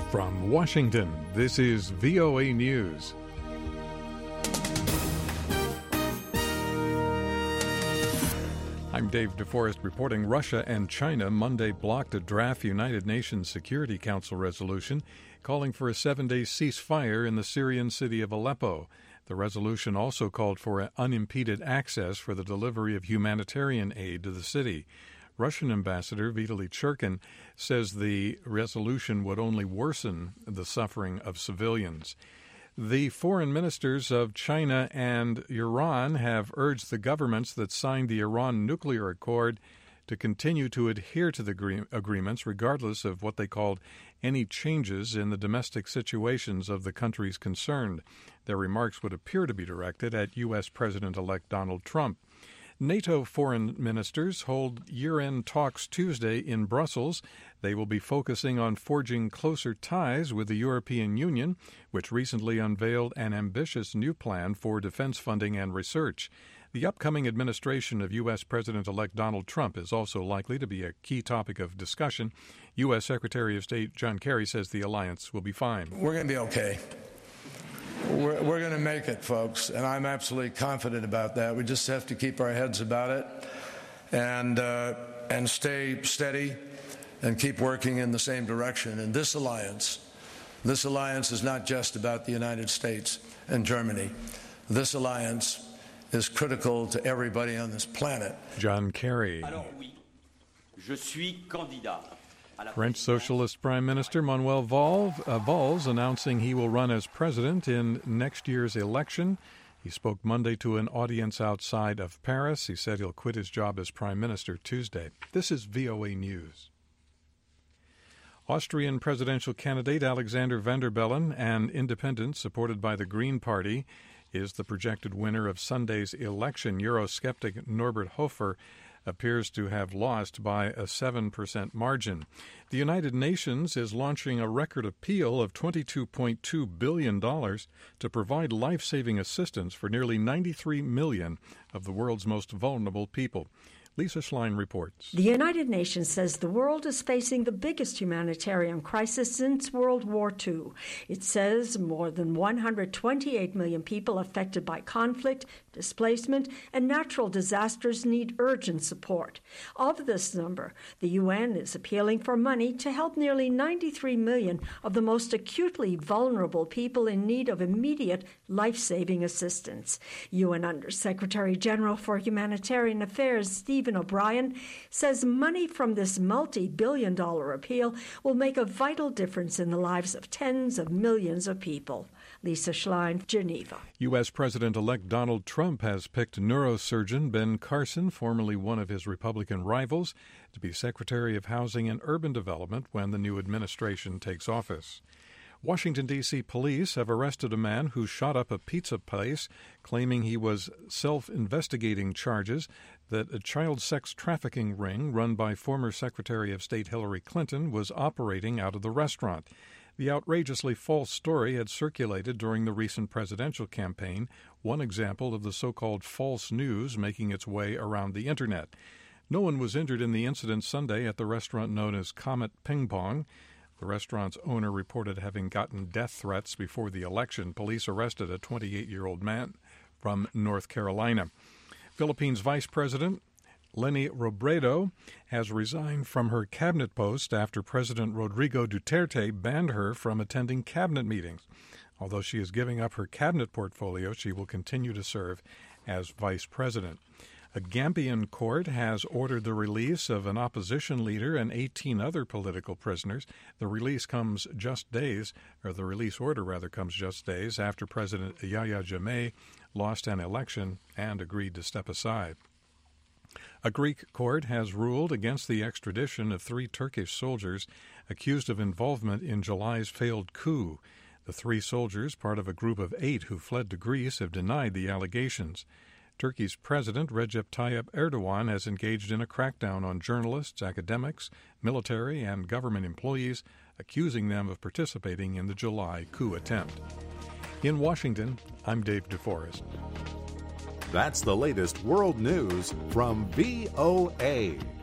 From Washington, this is VOA News. I'm Dave DeForest reporting. Russia and China Monday blocked a draft United Nations Security Council resolution calling for a 7-day ceasefire in the Syrian city of Aleppo. The resolution also called for unimpeded access for the delivery of humanitarian aid to the city. Russian Ambassador Vitaly Churkin says the resolution would only worsen the suffering of civilians. The foreign ministers of China and Iran have urged the governments that signed the Iran nuclear accord to continue to adhere to the agreements regardless of what they called any changes in the domestic situations of the countries concerned. Their remarks would appear to be directed at U.S. President-elect Donald Trump. NATO foreign ministers hold year-end talks Tuesday in Brussels. They will be focusing on forging closer ties with the European Union, which recently unveiled an ambitious new plan for defense funding and research. The upcoming administration of U.S. President-elect Donald Trump is also likely to be a key topic of discussion. U.S. Secretary of State John Kerry says the alliance will be fine. We're going to be okay. We're going to make it, folks, and I'm absolutely confident about that. We just have to keep our heads about it and stay steady and keep working in the same direction. And this alliance is not just about the United States and Germany. This alliance is critical to everybody on this planet. John Kerry. French Socialist Prime Minister Manuel Valls announcing he will run as president in next year's election. He spoke Monday to an audience outside of Paris. He said he'll quit his job as Prime Minister Tuesday. This is VOA News. Austrian presidential candidate Alexander Van der Bellen, an independent supported by the Green Party, is the projected winner of Sunday's election. Eurosceptic Norbert Hofer appears to have lost by a 7% margin. The United Nations is launching a record appeal of $22.2 billion to provide life-saving assistance for nearly 93 million of the world's most vulnerable people. Lisa Schlein reports. The United Nations says the world is facing the biggest humanitarian crisis since World War II. It says more than 128 million people affected by conflict, displacement, and natural disasters need urgent support. Of this number, the UN is appealing for money to help nearly 93 million of the most acutely vulnerable people in need of immediate life-saving assistance. UN Under-Secretary General for Humanitarian Affairs Stephen O'Brien says money from this multi-billion-dollar appeal will make a vital difference in the lives of tens of millions of people. Lisa Schlein, Geneva. U.S. President-elect Donald Trump has picked neurosurgeon Ben Carson, formerly one of his Republican rivals, to be Secretary of Housing and Urban Development when the new administration takes office. Washington, D.C. police have arrested a man who shot up a pizza place, claiming he was self-investigating charges that a child sex trafficking ring run by former Secretary of State Hillary Clinton was operating out of the restaurant. The outrageously false story had circulated during the recent presidential campaign, one example of the so-called false news making its way around the Internet. No one was injured in the incident Sunday at the restaurant known as Comet Ping Pong. The restaurant's owner reported having gotten death threats before the election. Police arrested a 28-year-old man from North Carolina. Philippines Vice President Leni Robredo has resigned from her cabinet post after President Rodrigo Duterte banned her from attending cabinet meetings. Although she is giving up her cabinet portfolio, she will continue to serve as vice president. A Gambian court has ordered the release of an opposition leader and 18 other political prisoners. The release order comes just days after President Yahya Jammeh lost an election and agreed to step aside. A Greek court has ruled against the extradition of 3 Turkish soldiers accused of involvement in July's failed coup. The 3 soldiers, part of a group of 8 who fled to Greece, have denied the allegations. Turkey's President Recep Tayyip Erdogan has engaged in a crackdown on journalists, academics, military, and government employees, accusing them of participating in the July coup attempt. In Washington, I'm Dave DeForest. That's the latest world news from VOA.